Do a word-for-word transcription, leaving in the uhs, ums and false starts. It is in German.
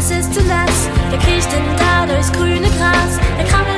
ist zuletzt? Wer kriecht denn da durchs grüne Gras? Wer kramt